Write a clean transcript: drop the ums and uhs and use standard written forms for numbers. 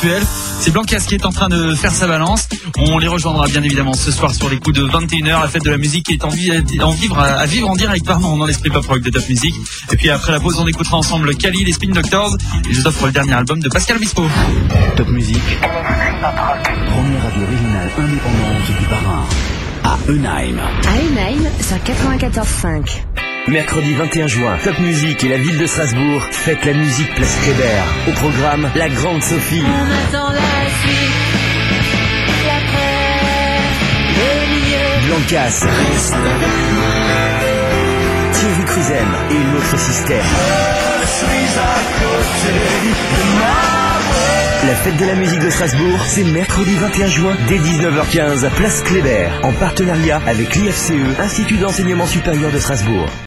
virtuel. C'est Blancas qui est en train de faire sa balance. On les rejoindra bien évidemment ce soir sur les coups de 21h. La fête de la musique est à vivre en direct, pardon, dans l'esprit pop rock de Top Music. Et puis après la pause, on écoutera ensemble Kali, les Spin Doctors. Et je vous offre le dernier album de Pascal Obispo. Top Music, première radio régionale indépendante du Bas-Rhin, à Eunheim. À Eunheim, sur 94.5. Mercredi 21 juin, Top Music et la ville de Strasbourg fêtent la musique Place Kléber. Au programme, la grande Sophie. On attend la suite, Blancas, Thierry Cruzem et l'autre système. La fête de la musique de Strasbourg, c'est mercredi 21 juin dès 19h15 à Place Kléber, en partenariat avec l'IFCE, Institut d'enseignement supérieur de Strasbourg.